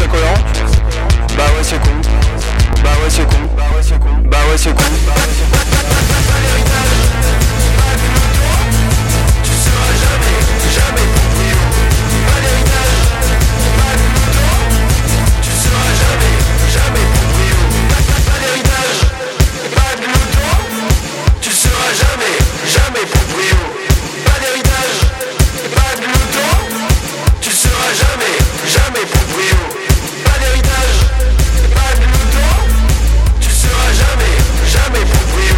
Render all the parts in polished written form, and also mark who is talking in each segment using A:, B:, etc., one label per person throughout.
A: cohérent. Bah ouais c'est con. Bah ouais c'est con. Bah ouais c'est con. Bah ouais c'est con. Tu seras jamais proprio. Pas d'héritage, pas de loto. Tu seras jamais proprio. Pas d'héritage, pas de loto. Tu seras jamais proprio. Pas d'héritage, pas de loto. Tu seras jamais proprio. Pas d'héritage, pas de loto. Tu seras jamais proprio.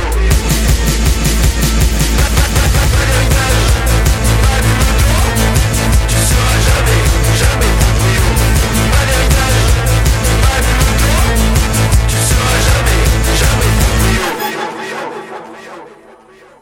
A: Pas d'héritage, pas de loto. Tu seras jamais proprio. Pas d'héritage, pas de loto. Tu seras jamais proprio.
B: Compris ?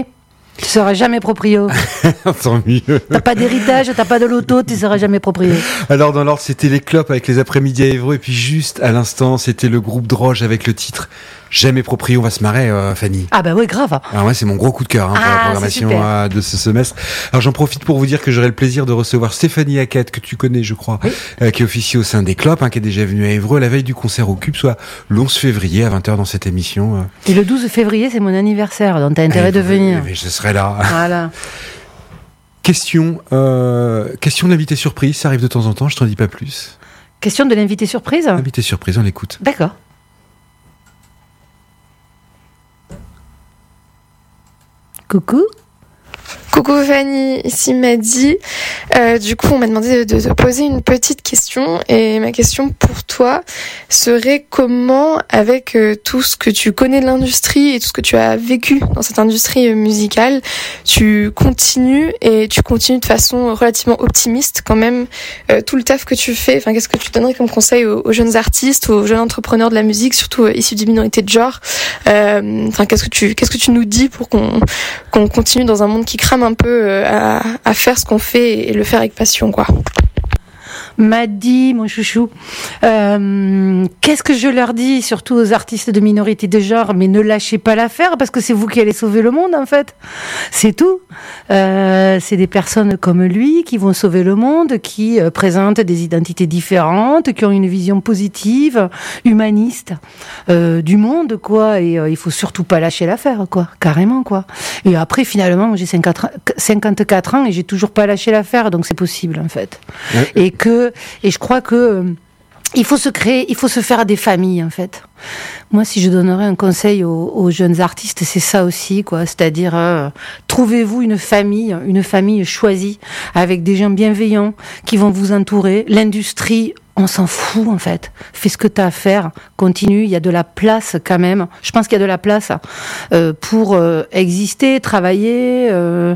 B: Tu seras jamais proprio.
C: Tant mieux.
B: T'as pas d'héritage, t'as pas de loto, tu seras jamais proprio.
C: Alors dans l'ordre, c'était les clopes avec les après-midi à Évreux, et puis juste à l'instant, c'était le groupe Droge avec le titre Jamais proprio. On va se marrer, Fanny.
B: Ah bah oui, grave.
C: Alors ouais, c'est mon gros coup de cœur pour la programmation de ce semestre. Alors j'en profite pour vous dire que j'aurai le plaisir de recevoir Stéphanie Hackett, que tu connais je crois, qui officie au sein des Clopes, qui est déjà venue à Évreux la veille du concert au Cube, soit le 11 février à 20h dans cette émission.
B: Et le 12 février, c'est mon anniversaire, donc t'as intérêt de venir.
C: Je serai là.
B: Voilà.
C: Question de l'invité surprise, ça arrive de temps en temps, je t'en dis pas plus.
B: Question de l'invité surprise ?
C: L'invité surprise, on l'écoute.
B: D'accord. Coucou.
D: Coucou Fanny, ici Maddy. Du coup, on m'a demandé de te poser une petite question et ma question pour toi serait comment, avec tout ce que tu connais de l'industrie et tout ce que tu as vécu dans cette industrie musicale, tu continues de façon relativement optimiste quand même tout le taf que tu fais. Enfin, qu'est-ce que tu donnerais comme conseil aux jeunes artistes, aux jeunes entrepreneurs de la musique, surtout issus des minorités de genre. Enfin, qu'est-ce que tu nous dis pour qu'on continue dans un monde qui crame un peu à faire ce qu'on fait et le faire avec passion, quoi.
B: M'a dit, mon chouchou, qu'est-ce que je leur dis, surtout aux artistes de minorité de genre, mais ne lâchez pas l'affaire parce que c'est vous qui allez sauver le monde en fait. C'est tout. C'est des personnes comme lui qui vont sauver le monde, qui présentent des identités différentes, qui ont une vision positive, humaniste du monde, quoi. Et il faut surtout pas lâcher l'affaire, quoi. Carrément, quoi. Et après, finalement, moi, j'ai 54 ans et j'ai toujours pas lâché l'affaire, donc c'est possible en fait. Ouais. Et je crois que il faut se faire des familles en fait. Moi, si je donnerais un conseil aux jeunes artistes, c'est ça aussi, quoi. C'est-à-dire, trouvez-vous une famille choisie avec des gens bienveillants qui vont vous entourer. L'industrie, on s'en fout en fait. Fais ce que t'as à faire, continue. Il y a de la place quand même. Je pense qu'il y a de la place pour exister, travailler,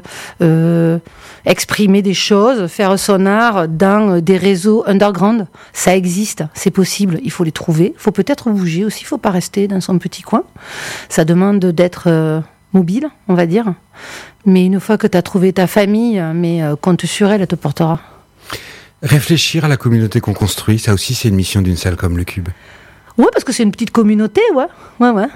B: exprimer des choses, faire son art dans des réseaux underground. Ça existe, c'est possible. Il faut les trouver. Il faut peut-être bouger aussi. Il faut pas rester dans son petit coin. Ça demande d'être mobile, on va dire. Mais une fois que tu as trouvé ta famille, compte sur elle, elle te portera.
C: Réfléchir à la communauté qu'on construit, ça aussi c'est une mission d'une salle comme le Cube.
B: Ouais, parce que c'est une petite communauté, ouais.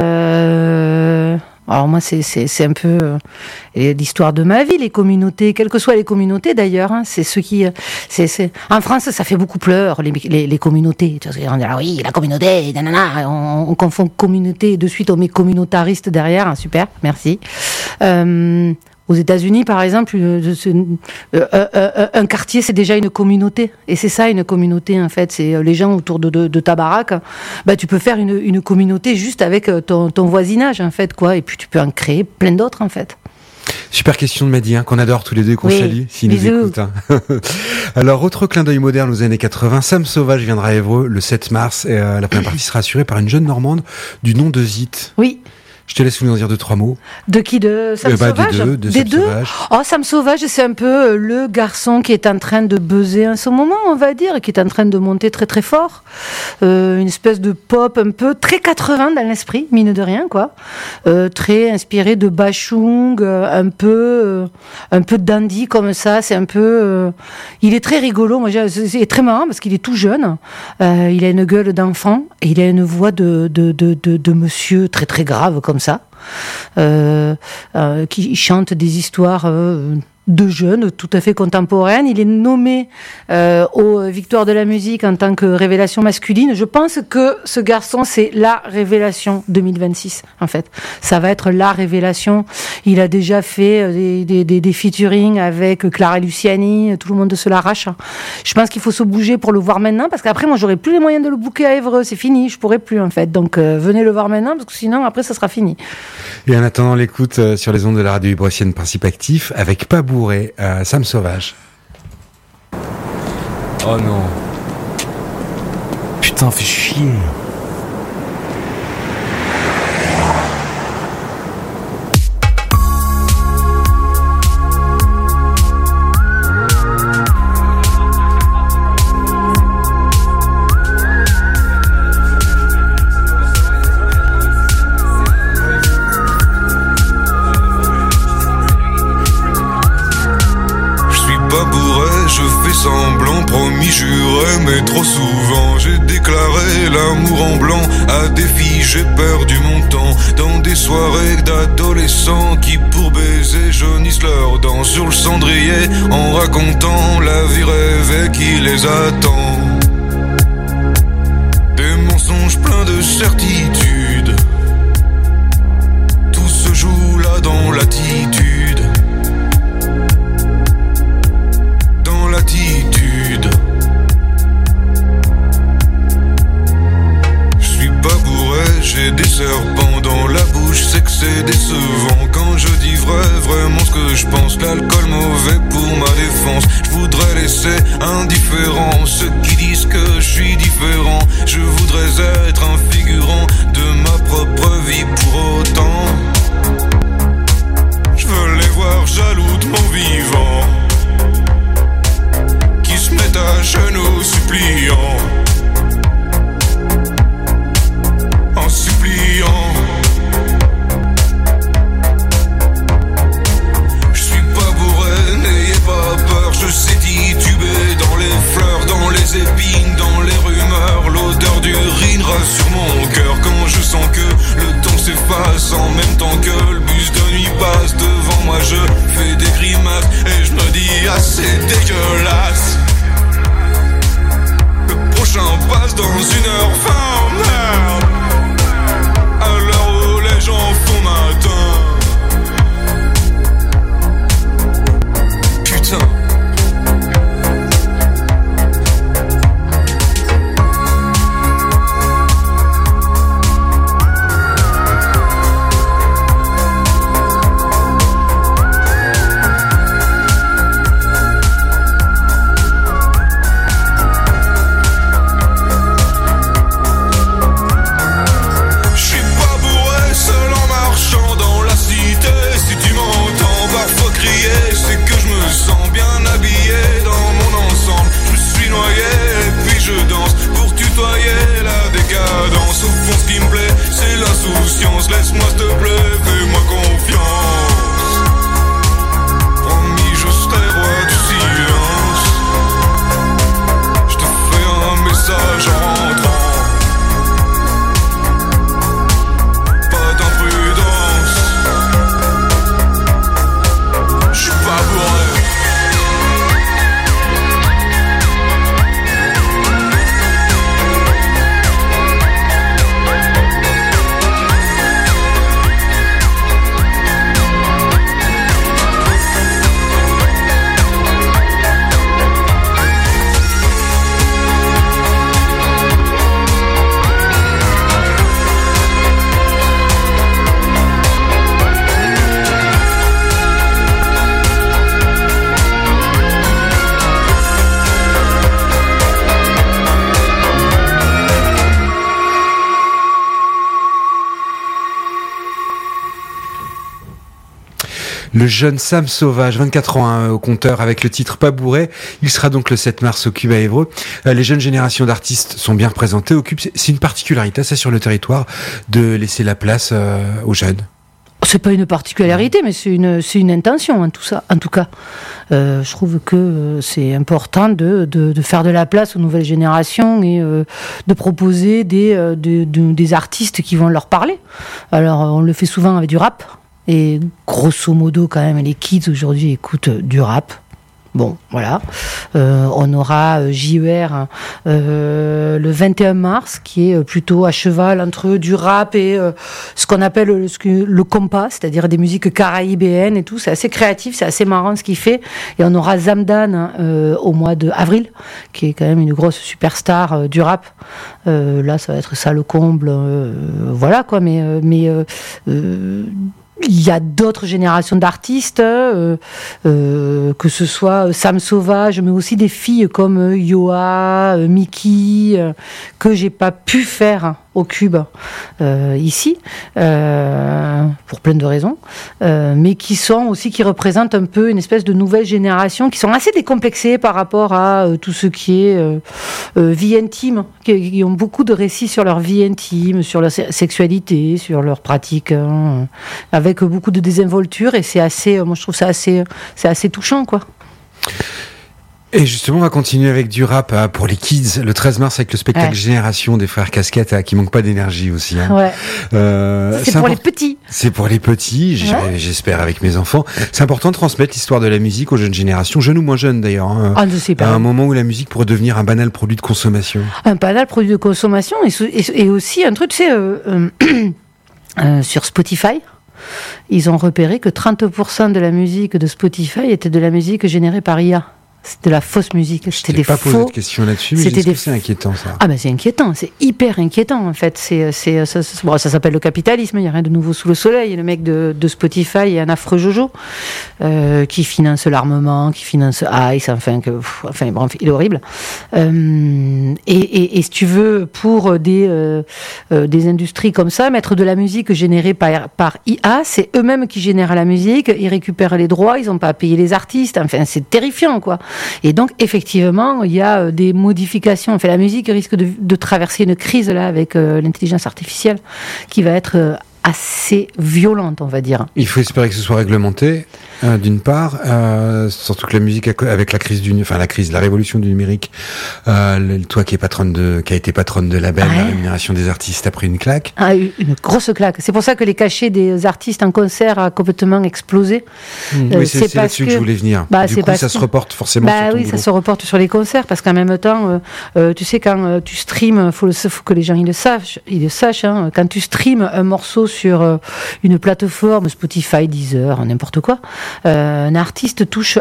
B: Alors moi, c'est un peu l'histoire de ma vie, les communautés, quelles que soient les communautés d'ailleurs. Hein, c'est ceux qui, en France, ça fait beaucoup pleur les communautés. Tu vois, on dit oui, la communauté, nanana, on confond communauté et de suite on met communautariste derrière. Hein, super, merci. Aux États-Unis, par exemple, un quartier, c'est déjà une communauté. Et c'est ça, une communauté, en fait. C'est les gens autour de ta baraque. Bah, tu peux faire une communauté juste avec ton voisinage, en fait, quoi. Et puis, tu peux en créer plein d'autres, en fait.
C: Super question de Maddy, qu'on adore tous les deux, qu'on salue, s'il nous écoute. Alors, autre clin d'œil moderne aux années 80, Sam Sauvage viendra à Évreux le 7 mars. Et la première partie sera assurée par une jeune Normande du nom de Zit.
B: Oui.
C: Je te laisse nous en dire 2-3 mots.
B: De qui? De Sam Sauvage?
C: Des deux. Sauvage.
B: Oh, Sam Sauvage, c'est un peu le garçon qui est en train de buzzer en ce moment, on va dire, qui est en train de monter très très fort. Une espèce de pop un peu très 80 dans l'esprit, mine de rien, quoi. Très inspiré de Bachung, un peu dandy comme ça. C'est un peu. Il est très rigolo. Moi, c'est très marrant parce qu'il est tout jeune. Il a une gueule d'enfant et il a une voix de monsieur très très grave comme ça, qui chante des histoires de jeunes, tout à fait contemporaines. Il est nommé aux Victoires de la musique en tant que révélation masculine. Je pense que ce garçon, c'est la révélation 2026, en fait. Ça va être la révélation. Il a déjà fait des featuring avec Clara Luciani, tout le monde se l'arrache. Je pense qu'il faut se bouger pour le voir maintenant, parce qu'après, moi, j'aurai plus les moyens de le booker à Évreux. C'est fini, je pourrai plus, en fait. Donc, venez le voir maintenant, parce que sinon, après, ça sera fini.
C: Et en attendant l'écoute sur les ondes de la radio ibressienne Principe Actif, avec pas bourré, Sam Sauvage.
E: Oh non. Putain, fais chier.
F: Promis, juré, mais trop souvent j'ai déclaré l'amour en blanc. À des filles j'ai perdu mon temps dans des soirées d'adolescents qui pour baiser jaunissent leurs dents sur le cendrier en racontant la vie rêvée qui les attend. Des mensonges pleins de certitude, tout se joue là dans l'attitude. Dans l'attitude. J'ai des serpents dans la bouche, c'est que c'est décevant. Quand je dis vraiment ce que je pense, l'alcool mauvais pour ma défense. Je voudrais laisser indifférent ceux qui disent que je suis différent. Je voudrais être un figurant de ma propre vie pour autant. Je veux les voir jaloux de mon vivant, qui se mettent à genoux suppliant. En suppliant. Je suis pas bourré, n'ayez pas peur. Je sais tituber dans les fleurs, dans les épines, dans les rumeurs. L'odeur d'urine rassure mon cœur quand je sens que le temps s'efface en même temps que le bus de nuit passe devant moi. Je fais des grimaces et je me dis ah c'est dégueulasse. Le prochain passe dans 1h20, merde. À l'heure où les gens font matin. Putain. Laisse-moi s'il te plaît, fais-moi confiance. Promis, je serai roi du silence. Je te fais un message en rentrant. Pas d'imprudence. Je suis pas bourré.
C: Le jeune Sam Sauvage, 24 ans au compteur, avec le titre Pas bourré. Il sera donc le 7 mars au Cube à Évreux. Les jeunes générations d'artistes sont bien représentées au Cube. C'est une particularité, ça, sur le territoire, de laisser la place aux jeunes.
B: C'est pas une particularité, mais c'est une intention, hein, tout ça. En tout cas, je trouve que c'est important de faire de la place aux nouvelles générations et de proposer des artistes qui vont leur parler. Alors, on le fait souvent avec du rap. Et grosso modo, quand même, les kids aujourd'hui écoutent du rap. Bon, voilà. On aura JER le 21 mars, qui est plutôt à cheval entre du rap et ce qu'on appelle le compas, c'est-à-dire des musiques caraïbéennes et tout. C'est assez créatif, c'est assez marrant ce qu'il fait. Et on aura Zamdan au mois d'avril, qui est quand même une grosse superstar du rap. Là, ça va être ça le comble. Voilà, quoi. Mais il y a d'autres générations d'artistes, que ce soit Sam Sauvage, mais aussi des filles comme Yoa, Miki, que j'ai pas pu faire au Cube ici, pour plein de raisons, mais qui représentent un peu une espèce de nouvelle génération, qui sont assez décomplexées par rapport à tout ce qui est vie intime, qui ont beaucoup de récits sur leur vie intime, sur leur sexualité, sur leurs pratiques, avec beaucoup de désinvolture, et c'est assez, moi je trouve ça c'est assez touchant, quoi.
C: Et justement, on va continuer avec du rap pour les kids le 13 mars avec le spectacle Génération des frères Casquettes qui manque pas d'énergie aussi. Hein.
B: Ouais. C'est pour les petits.
C: C'est pour les petits, j'espère avec mes enfants. C'est important de transmettre l'histoire de la musique aux jeunes générations, jeunes ou moins jeunes d'ailleurs. Hein,
B: je sais pas.
C: À un moment où la musique pourrait devenir un banal produit de consommation.
B: Un banal produit de consommation et aussi un truc, tu sais, sur Spotify. Ils ont repéré que 30% de la musique de Spotify était de la musique générée par IA. C'était de la fausse musique. C'était des faux. Je t'ai pas posé de
C: questions là-dessus, mais c'est inquiétant, ça.
B: Ah ben c'est inquiétant, c'est hyper inquiétant en fait. Ça s'appelle le capitalisme. Il y a rien de nouveau sous le soleil. Le mec de Spotify est un affreux Jojo qui finance l'armement, qui finance Ice, bref, il est horrible. Et si tu veux, pour des industries comme ça, mettre de la musique générée par IA, c'est eux-mêmes qui génèrent la musique. Ils récupèrent les droits, ils n'ont pas à payer les artistes. Enfin, c'est terrifiant, quoi. Et donc, effectivement, il y a des modifications. Enfin, la musique risque de traverser une crise, là, avec l'intelligence artificielle, qui va être assez violente, on va dire.
C: Il faut espérer que ce soit réglementé, d'une part, surtout que la musique, avec la révolution du numérique, toi qui a été patronne de label, la rémunération des artistes a pris une claque.
B: Une grosse claque. C'est pour ça que les cachets des artistes en concert a complètement explosé.
C: Oui, c'est là-dessus que je voulais venir. Du coup, ça se reporte forcément sur ton boulot.
B: Ça se reporte sur les concerts, parce qu'en même temps, tu sais, quand tu streams, faut que les gens ils le sachent, hein, quand tu streams un morceau sur une plateforme, Spotify, Deezer, n'importe quoi, l'artiste touche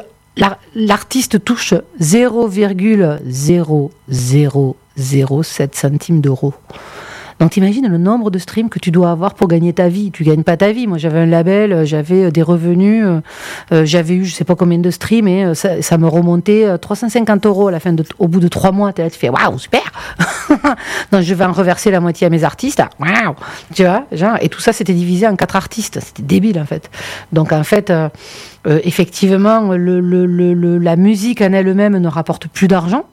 B: 0,0007 centimes d'euros. Donc t'imagines le nombre de streams que tu dois avoir pour gagner ta vie. Tu gagnes pas ta vie. Moi j'avais un label, j'avais des revenus, j'avais eu je sais pas combien de streams et ça me remontait 350 € à la fin au bout de 3 mois. Tu fais waouh, super. Donc je vais en reverser la moitié à mes artistes. Waouh, tu vois, genre, et tout ça c'était divisé en 4 artistes. C'était débile en fait. Donc en fait effectivement la musique en elle-même ne rapporte plus d'argent.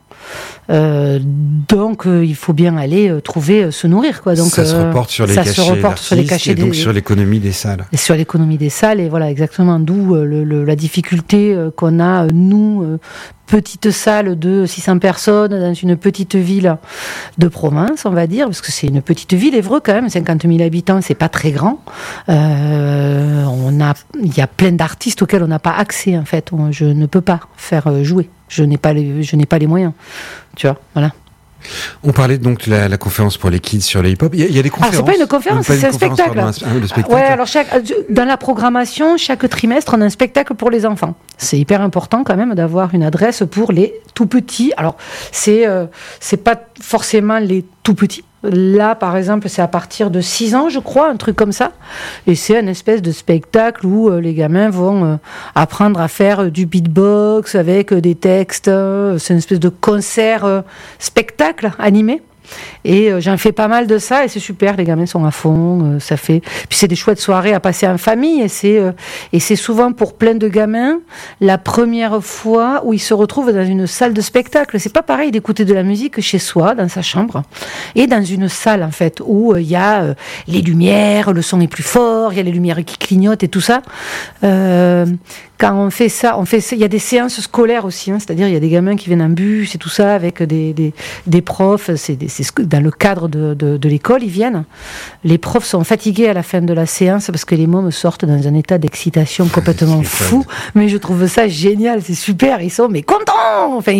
B: Donc il faut bien aller se nourrir, quoi. Donc
C: ça se reporte sur les cachets et donc sur l'économie des salles.
B: Et sur l'économie des salles, et voilà exactement d'où la difficulté qu'on a nous, petite salle de 600 personnes dans une petite ville de province, on va dire, parce que c'est une petite ville, Évreux quand même, 50 000 habitants, c'est pas très grand. Il y a plein d'artistes auxquels on n'a pas accès en fait. Je ne peux pas faire jouer. Je n'ai pas les moyens. Tu vois, voilà.
C: On parlait donc de la conférence pour les kids sur le hip-hop. Il y a des conférences.
B: C'est pas une conférence, c'est un spectacle.
C: Le spectacle.
B: Ouais, alors dans la programmation, chaque trimestre, on a un spectacle pour les enfants. C'est hyper important quand même d'avoir une adresse pour les tout petits. Alors, c'est pas forcément les tout petits. Là, par exemple, c'est à partir de 6 ans, je crois, un truc comme ça. Et c'est une espèce de spectacle où les gamins vont apprendre à faire du beatbox avec des textes. C'est une espèce de concert spectacle animé. Et j'en fais pas mal de ça et c'est super, les gamins sont à fond, ça fait. Puis c'est des chouettes soirées à passer en famille et c'est souvent pour plein de gamins la première fois où ils se retrouvent dans une salle de spectacle. C'est pas pareil d'écouter de la musique chez soi, dans sa chambre, et dans une salle en fait où il y a les lumières, le son est plus fort, il y a les lumières qui clignotent et tout ça. quand on fait ça, il y a des séances scolaires aussi, hein, c'est-à-dire il y a des gamins qui viennent en bus et tout ça avec des profs, c'est dans le cadre de l'école, ils viennent. Les profs sont fatigués à la fin de la séance parce que les mômes sortent dans un état d'excitation complètement fou, mais je trouve ça génial, c'est super, ils sont mais contents. Enfin,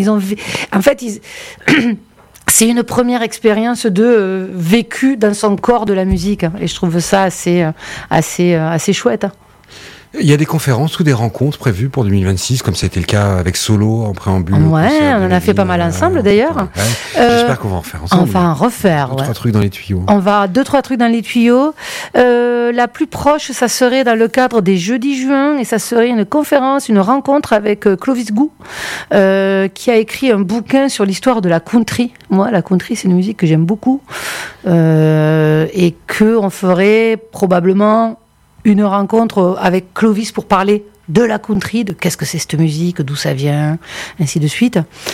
B: c'est une première expérience de vécu dans son corps de la musique, et je trouve ça assez chouette.
C: Il y a des conférences ou des rencontres prévues pour 2026, comme ça a été le cas avec Solo en préambule.
B: Ouais, on en a fait pas mal ensemble d'ailleurs.
C: Ouais. J'espère qu'on va en faire ensemble.
B: On va en refaire.
C: 2-3 trucs dans les tuyaux.
B: On va 2-3 trucs dans les tuyaux. La plus proche, ça serait dans le cadre des jeudis juin, et ça serait une conférence, une rencontre avec Clovis Gou, qui a écrit un bouquin sur l'histoire de la country. Moi, la country, c'est une musique que j'aime beaucoup, et qu'on ferait probablement une rencontre avec Clovis pour parler de la country, de qu'est-ce que c'est cette musique, d'où ça vient, ainsi de suite.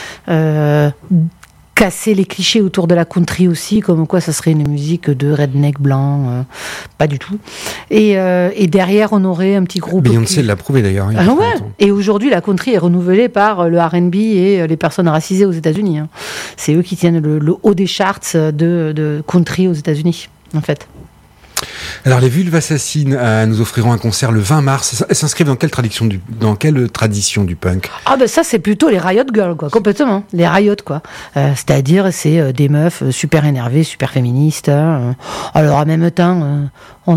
B: Casser les clichés autour de la country aussi, comme quoi ça serait une musique de redneck blanc, pas du tout. Et derrière, on aurait un petit groupe...
C: Beyoncé l'a prouvé d'ailleurs.
B: Et aujourd'hui, la country est renouvelée par le R&B et les personnes racisées aux États-Unis. Hein. C'est eux qui tiennent le haut des charts de country aux États-Unis, en fait.
C: Alors les Vulves Assassines nous offriront un concert le 20 mars. Elles s'inscrivent dans quelle tradition du punk?
B: Ah ben ça c'est plutôt les Riot Girls quoi, complètement. Les Riot quoi. C'est-à-dire c'est des meufs super énervées, super féministes. Alors en même temps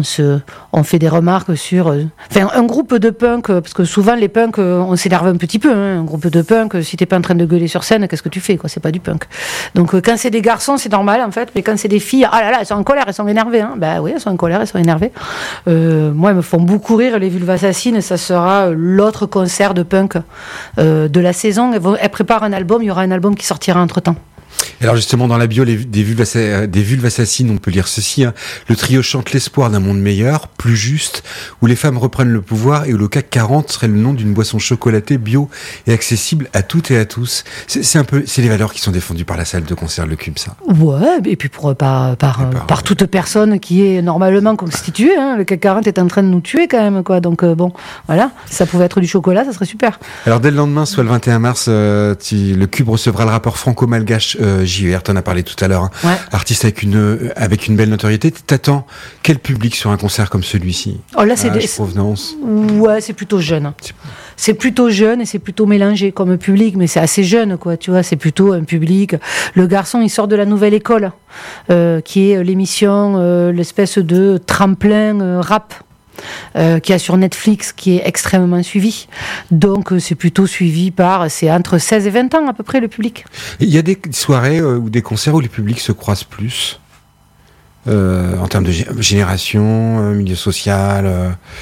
B: on fait des remarques sur... un groupe de punk, parce que souvent les punks, on s'énerve un petit peu. Hein, un groupe de punk, si t'es pas en train de gueuler sur scène, qu'est-ce que tu fais quoi? C'est pas du punk. Donc quand c'est des garçons, c'est normal en fait. Mais quand c'est des filles, ah là là, elles sont en colère, elles sont énervées. Hein. Bah oui, elles sont en colère, elles sont énervées. Moi, elles me font beaucoup rire, les Vulves Assassines. Ça sera l'autre concert de punk de la saison. Elles préparent un album, il y aura un album qui sortira entre-temps.
C: Alors justement, dans la bio des Vulves Assassines, on peut lire ceci. Hein. Le trio chante l'espoir d'un monde meilleur, plus juste, où les femmes reprennent le pouvoir et où le CAC 40 serait le nom d'une boisson chocolatée bio et accessible à toutes et à tous. C'est les valeurs qui sont défendues par la salle de concert Le Cube, ça.
B: Ouais, et puis par toute personne qui est normalement constituée. Hein. Le CAC 40 est en train de nous tuer quand même, quoi. Donc bon, voilà, si ça pouvait être du chocolat, ça serait super.
C: Alors dès le lendemain, soit le 21 mars, le Cube recevra le rappeur franco-malgache JER, t'en as parlé tout à l'heure, hein. Ouais. Artiste avec une belle notoriété. T'attends quel public sur un concert comme celui-ci?
B: Oh là, c'est
C: provenance.
B: Ouais, c'est plutôt jeune. C'est plutôt jeune et c'est plutôt mélangé comme public, mais c'est assez jeune, quoi. Tu vois, c'est plutôt un public. Le garçon, il sort de la Nouvelle École, qui est l'émission, l'espèce de tremplin rap. Qui a sur Netflix, qui est extrêmement suivi. Donc c'est plutôt suivi c'est entre 16 et 20 ans à peu près le public.
C: Il y a des soirées ou des concerts où les publics se croisent plus en termes de génération, milieu social.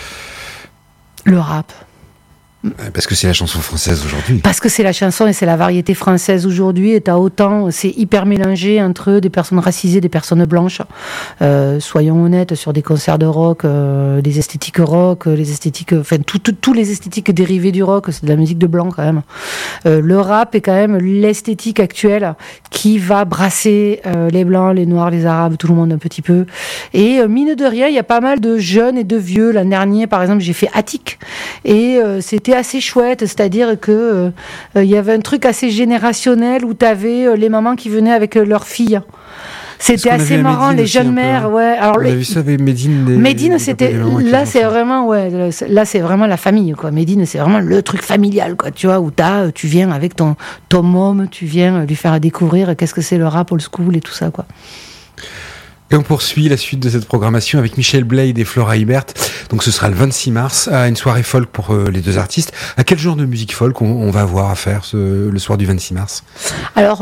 B: Le rap.
C: Parce que c'est la chanson française aujourd'hui.
B: Parce que c'est la chanson et c'est la variété française aujourd'hui, et c'est hyper mélangé entre des personnes racisées, des personnes blanches. Soyons honnêtes, sur des concerts de rock, des esthétiques rock, les esthétiques, tous les esthétiques dérivées du rock, c'est de la musique de blanc quand même. Le rap est quand même l'esthétique actuelle qui va brasser les blancs, les noirs, les arabes, tout le monde un petit peu. Et mine de rien, il y a pas mal de jeunes et de vieux. L'an dernier, par exemple, j'ai fait Attic, et c'était assez chouette, c'est-à-dire que il y avait un truc assez générationnel où t'avais les mamans qui venaient avec leurs filles. C'était assez marrant, les jeunes mères, ouais. Alors,
C: on a vu ça avec Médine.
B: Médine, c'était là, c'est vraiment, là, c'est vraiment la famille, quoi. Médine, c'est vraiment le truc familial, quoi. Tu vois, où tu viens avec ton môme, tu viens lui faire découvrir qu'est-ce que c'est le rap old school et tout ça, quoi.
C: Et on poursuit la suite de cette programmation avec Michel Blade et Flora Ibert. Donc ce sera le 26 mars, à une soirée folk pour les deux artistes. À quel genre de musique folk on va avoir à faire le soir du 26 mars? Alors,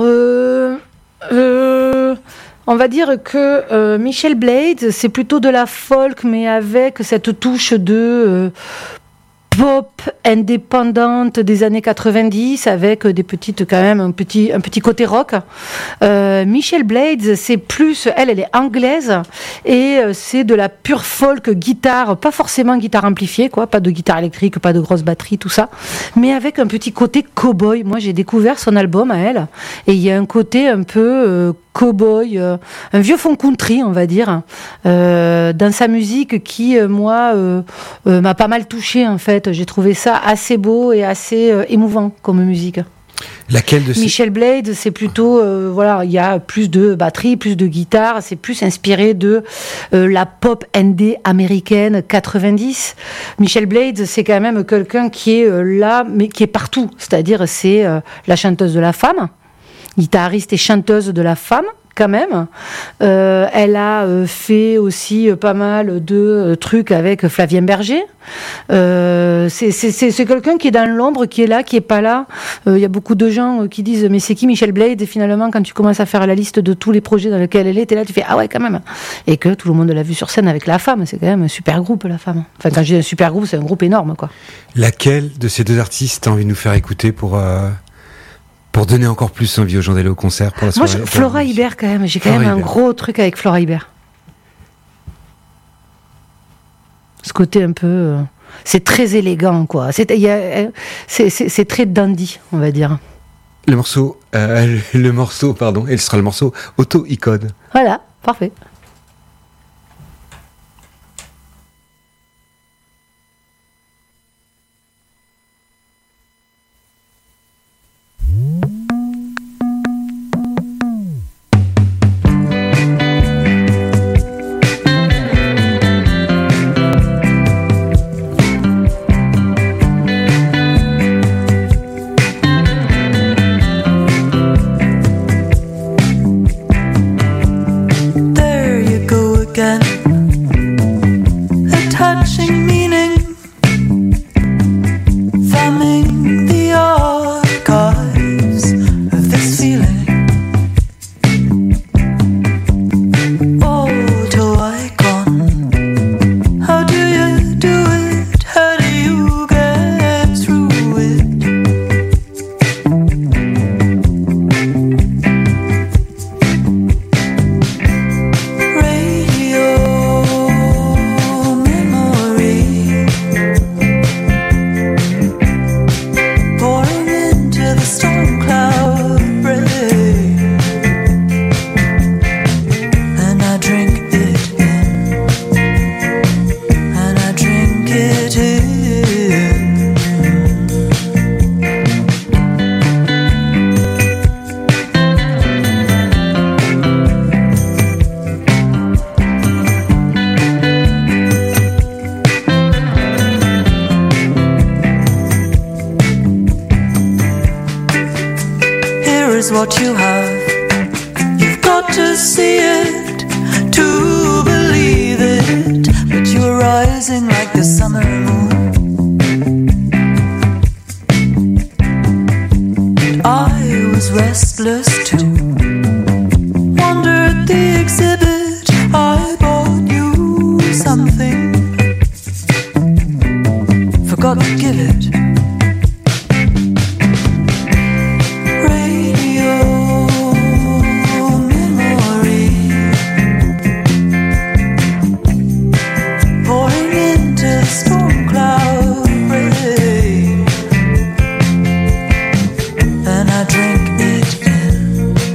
B: on va dire que Michel Blade, c'est plutôt de la folk, mais avec cette touche de... pop indépendante des années 90 avec des petites, quand même, un petit côté rock. Michel Blades, c'est plus, elle est anglaise et c'est de la pure folk guitare, pas forcément guitare amplifiée, quoi, pas de guitare électrique, pas de grosse batterie, tout ça, mais avec un petit côté cow-boy. Moi, j'ai découvert son album à elle et il y a un côté un peu cow-boy, un vieux fond country, on va dire, dans sa musique qui, moi, m'a pas mal touchée, en fait. J'ai trouvé ça assez beau et assez émouvant comme musique.
C: Laquelle de ces...
B: Michel Blade, c'est plutôt, il y a plus de batterie, plus de guitare, c'est plus inspiré de la pop indé américaine 90. Michel Blade, c'est quand même quelqu'un qui est là, mais qui est partout. C'est-à-dire, c'est la chanteuse de la femme, guitariste et chanteuse de la femme, quand même. Elle a fait aussi pas mal de trucs avec Flavien Berger. C'est quelqu'un qui est dans l'ombre, qui est là, qui est pas là. Il y a beaucoup de gens qui disent mais c'est qui Michel Blade? Et finalement, quand tu commences à faire la liste de tous les projets dans lesquels elle est, t'es là, tu fais ah ouais quand même. Et que tout le monde l'a vu sur scène avec La Femme. C'est quand même un super groupe, La Femme. Enfin, quand je dis un super groupe, c'est un groupe énorme, quoi.
C: Laquelle de ces deux artistes t'as envie de nous faire écouter pour donner encore plus envie aux gens d'aller au concert pour la soirée?
B: Moi, Flora Ibert, quand même. J'ai quand même un gros truc avec Flora Ibert. Ce côté un peu... c'est très élégant, quoi. C'est très dandy, on va dire.
C: Le morceau, et ce sera le morceau Auto-Icône.
B: Voilà, parfait.
E: What you have, you've got to see it to believe it, but you were rising like the summer moon. I was restless too, wondered the exhibit, I bought you something, forgot to give it. And I drink it in.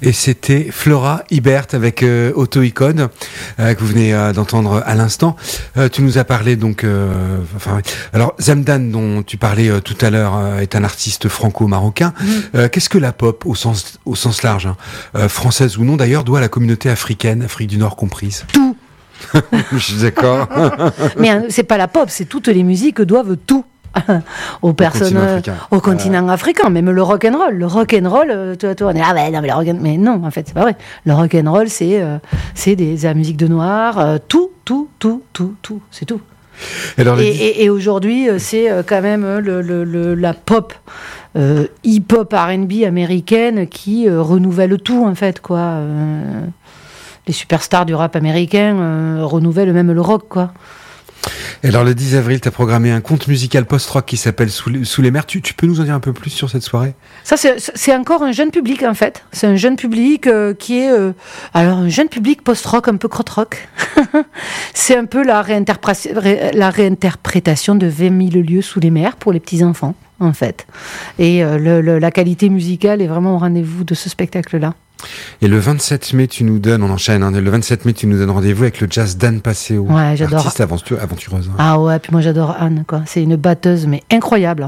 C: Et c'était Flora Ibert avec Auto-Icône que vous venez d'entendre à l'instant. Tu nous as parlé donc, alors Zamdan dont tu parlais tout à l'heure est un artiste franco-marocain. Qu'est-ce que la pop au sens large, française ou non d'ailleurs, doit à la communauté africaine, Afrique du Nord comprise?
B: Tout.
C: Je suis d'accord.
B: Mais c'est pas la pop, c'est toutes les musiques doivent tout. Aux personnes au continent africain, même le rock and roll. Le rock and roll, on est non mais le rock and... mais non en fait c'est pas vrai. Le rock and roll c'est la musique de noir, tout, c'est tout. Alors, et aujourd'hui c'est quand même la pop hip-hop R&B américaine qui renouvelle tout en fait quoi. Les superstars du rap américain renouvellent même le rock quoi.
C: Alors le 10 avril, tu as programmé un conte musical post-rock qui s'appelle Sous les mers. Tu peux nous en dire un peu plus sur cette soirée? Ça,
B: c'est encore un jeune public en fait. C'est un jeune public qui est alors un jeune public post-rock, un peu krautrock. C'est un peu la réinterprétation de 20 000 lieues sous les mers pour les petits enfants en fait. Et la qualité musicale est vraiment au rendez-vous de ce spectacle-là.
C: Et le 27 mai, tu nous donnes, on enchaîne, hein, le 27 mai, tu nous donnes rendez-vous avec le jazz d'Anne Passeo.
B: Ouais, j'adore.
C: Artiste aventureuse. Hein.
B: Ah ouais, puis moi j'adore Anne, quoi. C'est une batteuse, mais incroyable.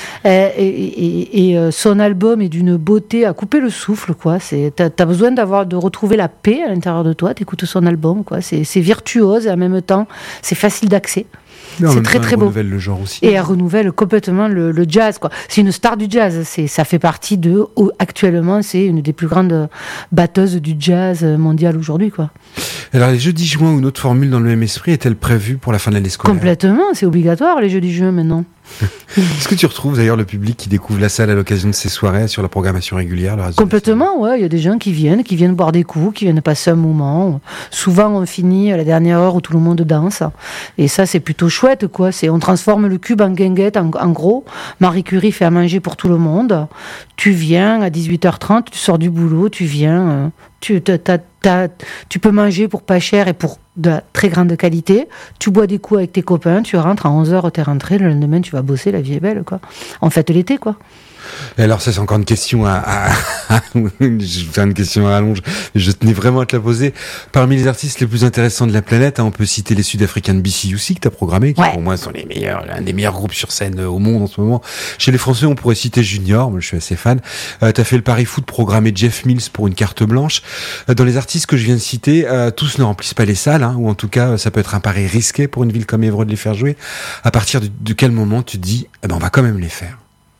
B: Et son album est d'une beauté à couper le souffle, quoi. T'as besoin de retrouver la paix à l'intérieur de toi, t'écoutes son album, quoi. C'est virtuose et en même temps, c'est facile d'accès. C'est très très beau. Elle
C: renouvelle le genre aussi.
B: Et elle renouvelle complètement le jazz, quoi. C'est une star du jazz. Ça fait partie actuellement, c'est une des plus grandes batteuses du jazz mondial aujourd'hui, quoi.
C: Alors les jeudis juin ou une autre formule dans le même esprit est-elle prévue pour la fin de l'année scolaire?
B: Complètement, c'est obligatoire les jeudis juin maintenant.
C: Est-ce que tu retrouves d'ailleurs le public qui découvre la salle à l'occasion de ces soirées sur la programmation régulière?
B: Complètement, ouais. Il y a des gens qui viennent boire des coups, qui viennent passer un moment. Souvent, on finit à la dernière heure où tout le monde danse. Et ça, c'est plutôt chouette, quoi. On transforme le cube en guinguette, en gros. Marie Curie fait à manger pour tout le monde. Tu viens à 18h30, tu sors du boulot, tu viens. Tu peux manger pour pas cher et pour de la très grande qualité. Tu bois des coups avec tes copains, tu rentres à 11h, t'es rentré, le lendemain tu vas bosser, la vie est belle, quoi. En fait, l'été, quoi.
C: Et alors ça c'est encore une question je vais faire une question à rallonge, je tenais vraiment à te la poser. Parmi les artistes les plus intéressants de la planète, on peut citer les Sud-Africains de BCUC que tu as programmé, qui pour moi sont l'un des meilleurs groupes sur scène au monde en ce moment. Chez les Français, on pourrait citer Junior, moi je suis assez fan. T'as fait le Paris Foot, programmé Jeff Mills pour une carte blanche. Dans les artistes que je viens de citer, tous ne remplissent pas les salles, hein, ou en tout cas ça peut être un pari risqué pour une ville comme Évreux de les faire jouer. À partir de quel moment tu te dis on va quand même les faire?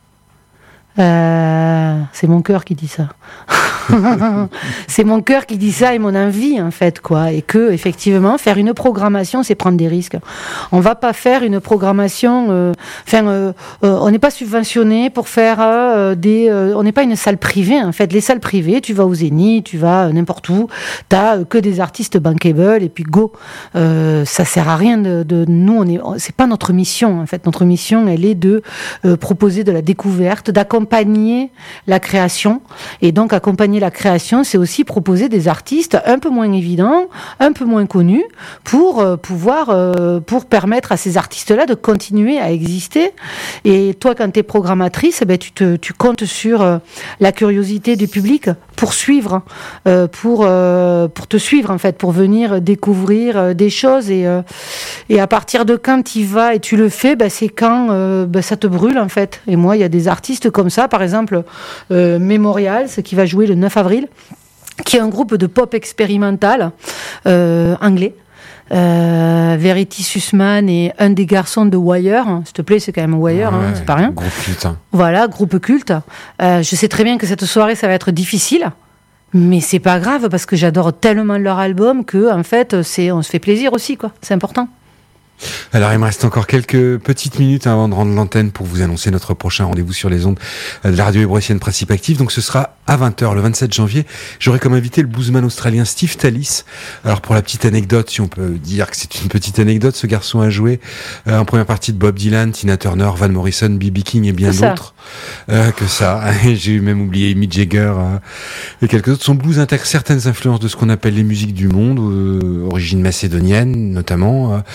B: C'est mon cœur qui dit ça. C'est mon cœur qui dit ça et mon envie en fait, quoi. Et que effectivement faire une programmation, c'est prendre des risques. On va pas faire une programmation. On n'est pas subventionné pour faire on n'est pas une salle privée en fait. Les salles privées, tu vas au Zénith, tu vas n'importe où. T'as que des artistes bankable et puis go. Ça sert à rien de nous. C'est pas notre mission en fait. Notre mission, elle est de proposer de la découverte, d'accompagner la création et donc accompagner la création, c'est aussi proposer des artistes un peu moins évidents, un peu moins connus, pour permettre à ces artistes-là de continuer à exister. Et toi, quand tu es programmatrice, tu comptes sur la curiosité du public pour suivre, pour te suivre en fait, pour venir découvrir des choses. Et à partir de quand tu y vas et tu le fais, c'est quand ça te brûle en fait. Et moi, il y a des artistes comme ça, par exemple Memorial, ce qui va jouer le 9 avril, qui est un groupe de pop expérimental anglais. Verity Sussman et un des garçons de Wire, s'il te plaît, c'est quand même Wire, c'est pas rien.
C: Groupe culte.
B: Voilà, groupe culte. Je sais très bien que cette soirée, ça va être difficile. Mais c'est pas grave parce que j'adore tellement leur album que en fait, on se fait plaisir aussi, quoi. C'est important.
C: Alors il me reste encore quelques petites minutes avant de rendre l'antenne pour vous annoncer notre prochain rendez-vous sur les ondes de la radio ébreussienne Principe Active. Donc ce sera à 20h le 27 janvier. J'aurai comme invité le bluesman australien Steve Tallis. Alors pour la petite anecdote, si on peut dire que c'est une petite anecdote, ce garçon a joué en première partie de Bob Dylan, Tina Turner, Van Morrison, B.B. King et bien d'autres que ça. J'ai même oublié Mick Jagger et quelques autres. Son blues intègre certaines influences de ce qu'on appelle les musiques du monde, origine macédonienne notamment, et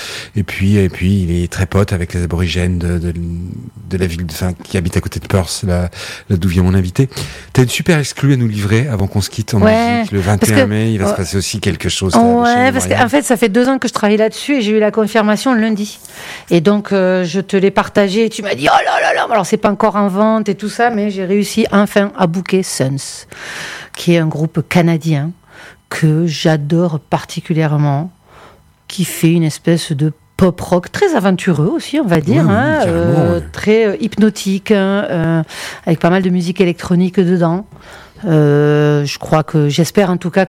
C: puis il est très pote avec les aborigènes de la ville, qui habite à côté de Perth, là d'où vient mon invité. T'as une super exclue à nous livrer avant qu'on se quitte en musique. Le 21 mai, il va se passer aussi quelque chose.
B: Parce qu'en fait, ça fait 2 ans que je travaille là-dessus et j'ai eu la confirmation lundi. Et donc, je te l'ai partagé et tu m'as dit, oh là là là, alors c'est pas encore en vente et tout ça, mais j'ai réussi enfin à booker Sons, qui est un groupe canadien que j'adore particulièrement, qui fait une espèce de pop rock très aventureux aussi, on va dire, très hypnotique, avec pas mal de musique électronique dedans. J'espère en tout cas